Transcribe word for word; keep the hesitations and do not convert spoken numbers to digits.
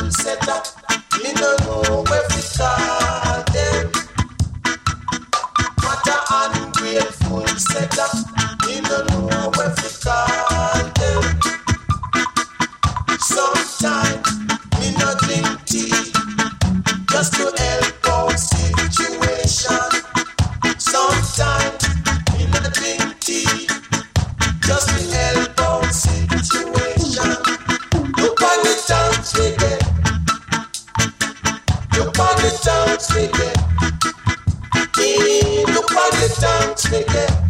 setter. Me no know where we call them. What a ungrateful setter. Me no know where we call them. Sometimes me no drink tea just to help out situation. Sometimes me no drink tea just to help out situation. Look on the times we get. Look on the times we get. Look on the times we get.